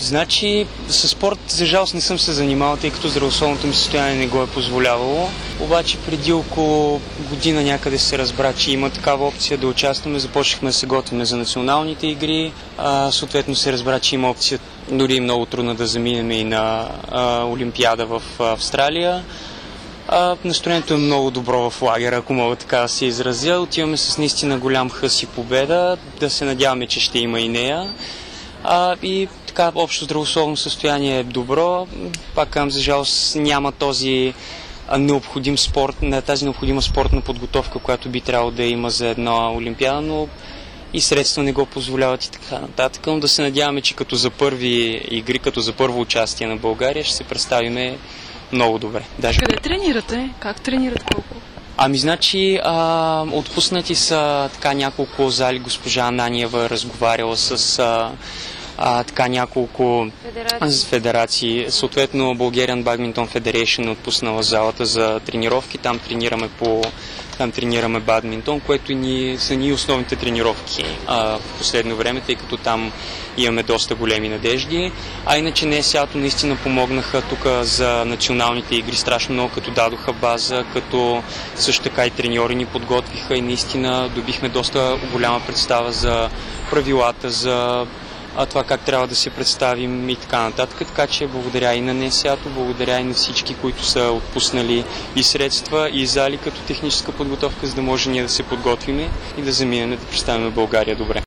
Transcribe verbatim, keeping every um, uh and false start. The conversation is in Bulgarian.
Значи, със спорт, за жалост, не съм се занимавал, тъй като здравословното ми състояние не го е позволявало. Обаче преди около година някъде се разбра, че има такава опция да участваме. Започнахме да се готвим за националните игри. А, съответно се разбра, че има опция дори много трудно да заминем и на а, Олимпиада в Австралия. А, настроението е много добро в лагера, ако мога така да се изразя. Отиваме с наистина голям хъс и победа, да се надяваме, че ще има и нея. А, и така, общо здравословно състояние е добро. Пак казвам, за жалост няма този необходим спорт, тази необходима спортна подготовка, която би трябвало да има за една олимпиада, но и средства не го позволяват и така нататък. Но да се надяваме, че като за първи игри, като за първо участие на България, ще се представиме много добре. Даже... Къде тренирате? Как тренират, колко? Ами, значи, а, отпуснати са така няколко зали. Госпожа Ананиева е разговаряла с а, а, така няколко федерации. федерации. Съответно, Bulgarian Badminton Federation е отпуснала залата за тренировки. Там тренираме по Там тренираме бадминтон, което и ни, са ни основните тренировки а, в последно време, тъй като там имаме доста големи надежди. А иначе не сято наистина помогнаха тук за националните игри страшно много, като дадоха база, като също така и треньори ни подготвиха и наистина добихме доста голяма представа за правилата, за а това как трябва да се представим и така нататък. Така че благодаря и на НСА-то, благодаря и на всички, които са отпуснали и средства, и зали като техническа подготовка, за да може ние да се подготвим и да заминем да представим България добре.